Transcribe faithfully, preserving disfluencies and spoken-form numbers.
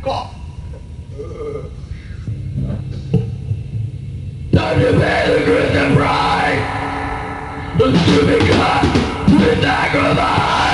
Cough. Time to pay the Christian price. To be cut with sacrifice.